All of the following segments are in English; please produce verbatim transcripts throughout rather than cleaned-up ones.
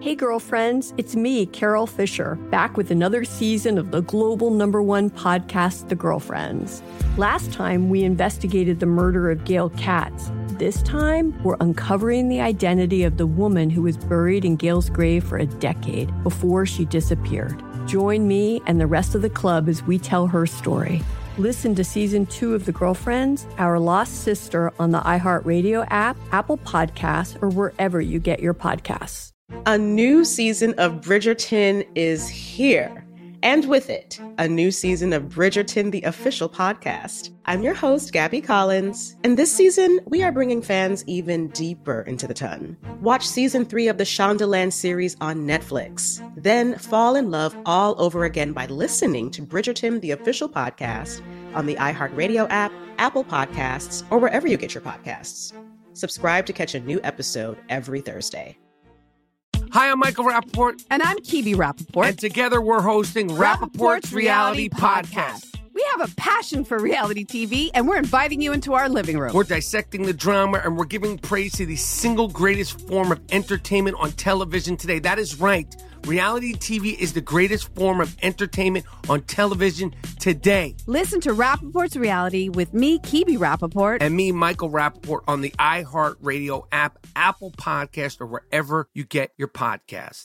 Hey girlfriends, it's me, Carol Fisher, back with another season of the global number one podcast, The Girlfriends. Last time, we investigated the murder of Gail Katz. This time, we're uncovering the identity of the woman who was buried in Gail's grave for a decade before she disappeared. Join me and the rest of the club as we tell her story. Listen to season two of The Girlfriends, Our Lost Sister on the iHeartRadio app, Apple Podcasts, or wherever you get your podcasts. A new season of Bridgerton is here. And with it, a new season of Bridgerton, the official podcast. I'm your host, Gabby Collins, and this season, we are bringing fans even deeper into the ton. Watch season three of the Shondaland series on Netflix. Then fall in love all over again by listening to Bridgerton, the official podcast, on the iHeartRadio app, Apple Podcasts, or wherever you get your podcasts. Subscribe to catch a new episode every Thursday. Hi, I'm Michael Rappaport. And I'm Kibi Rappaport. And together we're hosting Rappaport's Reality Podcast. We have a passion for reality T V, and we're inviting you into our living room. We're dissecting the drama, and we're giving praise to the single greatest form of entertainment on television today. That is right. Reality T V is the greatest form of entertainment on television today. Listen to Rappaport's Reality with me, Kibi Rappaport. And me, Michael Rappaport, on the iHeartRadio app, Apple Podcast, or wherever you get your podcast.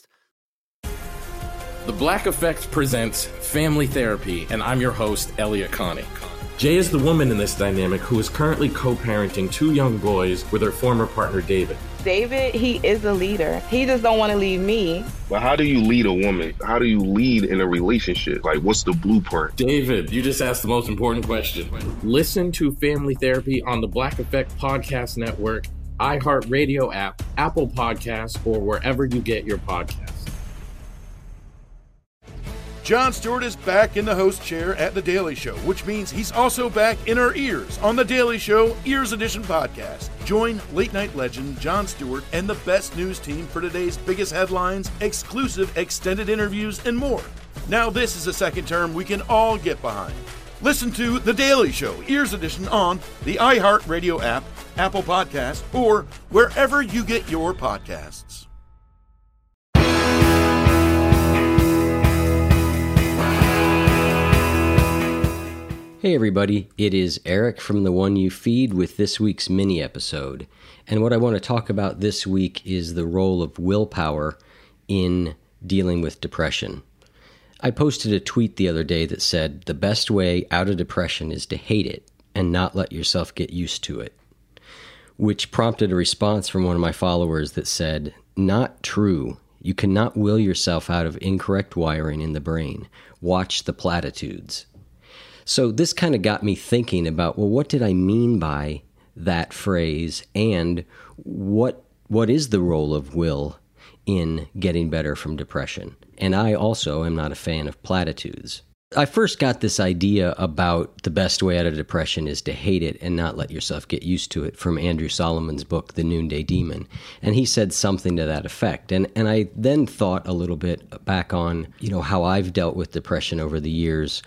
The Black Effect presents Family Therapy, and I'm your host, Elliot Connie. Jay is the woman in this dynamic who is currently co-parenting two young boys with her former partner, David. David, he is a leader. He just don't want to leave me. But how do you lead a woman? How do you lead in a relationship? Like, what's the blueprint? David, you just asked the most important question. Listen to Family Therapy on the Black Effect Podcast Network, iHeartRadio app, Apple Podcasts, or wherever you get your podcasts. Jon Stewart is back in the host chair at The Daily Show, which means he's also back in our ears on The Daily Show Ears Edition podcast. Join late-night legend Jon Stewart and the best news team for today's biggest headlines, exclusive extended interviews, and more. Now this is a second term we can all get behind. Listen to The Daily Show Ears Edition on the iHeartRadio app, Apple Podcasts, or wherever you get your podcasts. Hey everybody, it is Eric from The One You Feed with this week's mini episode. And what I want to talk about this week is the role of willpower in dealing with depression. I posted a tweet the other day that said, the best way out of depression is to hate it and not let yourself get used to it, which prompted a response from one of my followers that said, not true. You cannot will yourself out of incorrect wiring in the brain. Watch the platitudes. So this kind of got me thinking about, well, what did I mean by that phrase, and what what is the role of will in getting better from depression? And I also am not a fan of platitudes. I first got this idea about the best way out of depression is to hate it and not let yourself get used to it from Andrew Solomon's book, The Noonday Demon. And he said something to that effect. And and I then thought a little bit back on, you know, how I've dealt with depression over the years.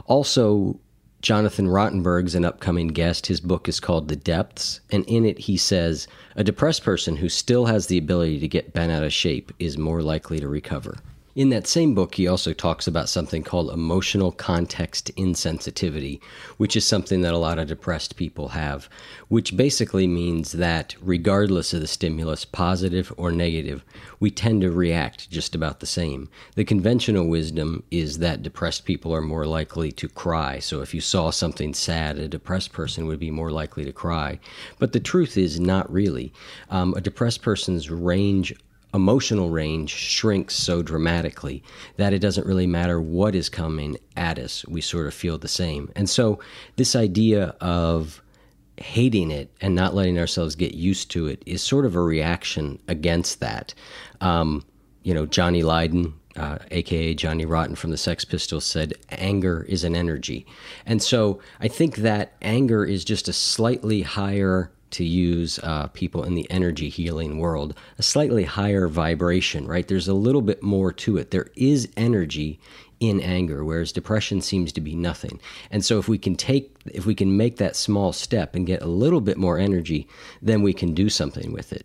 Also, Jonathan Rottenberg's an upcoming guest. His book is called The Depths. And in it, he says, a depressed person who still has the ability to get bent out of shape is more likely to recover. In that same book, he also talks about something called emotional context insensitivity, which is something that a lot of depressed people have, which basically means that regardless of the stimulus, positive or negative, we tend to react just about the same. The conventional wisdom is that depressed people are more likely to cry. So if you saw something sad, a depressed person would be more likely to cry. But the truth is not really. Um, a depressed person's range emotional range shrinks so dramatically that it doesn't really matter what is coming at us. We sort of feel the same. And so this idea of hating it and not letting ourselves get used to it is sort of a reaction against that. Um, you know, Johnny Lydon, uh, a k a. Johnny Rotten from the Sex Pistols, said, anger is an energy. And so I think that anger is just a slightly higher, to use uh, people in the energy healing world, a slightly higher vibration, right? There's a little bit more to it. There is energy in anger, whereas depression seems to be nothing. And so if we can take, if we can make that small step and get a little bit more energy, then we can do something with it.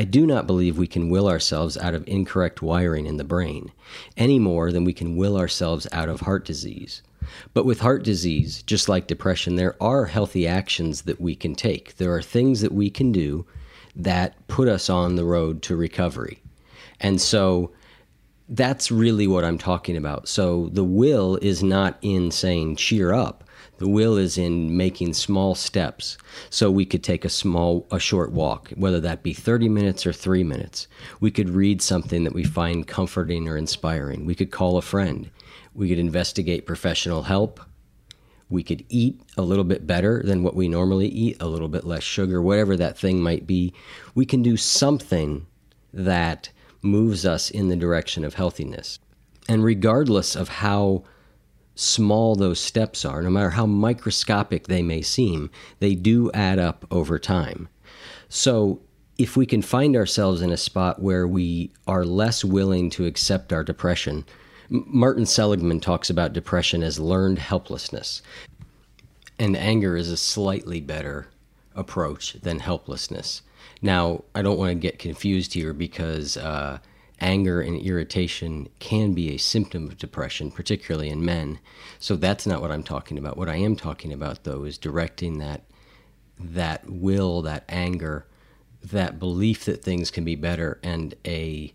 I do not believe we can will ourselves out of incorrect wiring in the brain, any more than we can will ourselves out of heart disease. But with heart disease, just like depression, there are healthy actions that we can take. There are things that we can do that put us on the road to recovery. And so that's really what I'm talking about. So the will is not in saying cheer up. The will is in making small steps. So we could take a small, a short walk, whether that be thirty minutes or three minutes. We could read something that we find comforting or inspiring. We could call a friend. We could investigate professional help. We could eat a little bit better than what we normally eat, a little bit less sugar, whatever that thing might be. We can do something that moves us in the direction of healthiness. And regardless of how small those steps are, no matter how microscopic they may seem, they do add up over time. So if we can find ourselves in a spot where we are less willing to accept our depression, Martin Seligman talks about depression as learned helplessness, and anger is a slightly better approach than helplessness. Now, I don't want to get confused here because uh, anger and irritation can be a symptom of depression, particularly in men. So that's not what I'm talking about. What I am talking about, though, is directing that that will, that anger, that belief that things can be better, and a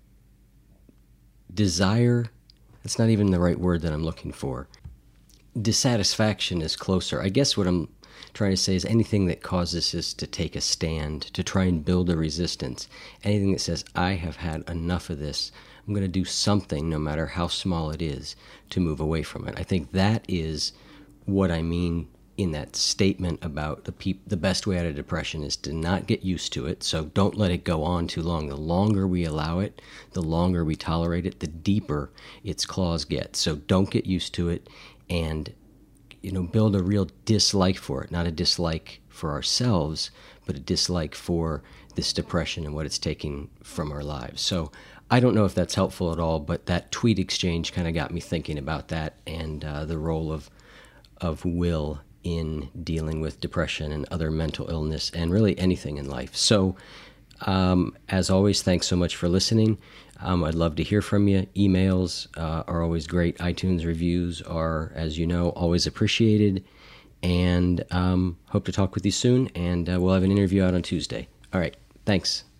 desire, that's not even the right word that I'm looking for. Dissatisfaction is closer. I guess what I'm trying to say is anything that causes us to take a stand, to try and build a resistance, anything that says, I have had enough of this, I'm going to do something, no matter how small it is, to move away from it. I think that is what I mean in that statement about the pe- the best way out of depression is to not get used to it, so don't let it go on too long. The longer we allow it, the longer we tolerate it, the deeper its claws get. So don't get used to it, and you know, build a real dislike for it, not a dislike for ourselves, but a dislike for this depression and what it's taking from our lives. So I don't know if that's helpful at all, but that tweet exchange kind of got me thinking about that and uh, the role of of will in dealing with depression and other mental illness and really anything in life. So um, as always, thanks so much for listening. Um, I'd love to hear from you. Emails uh, are always great. iTunes reviews are, as you know, always appreciated. And um, hope to talk with you soon. And uh, we'll have an interview out on Tuesday. All right. Thanks.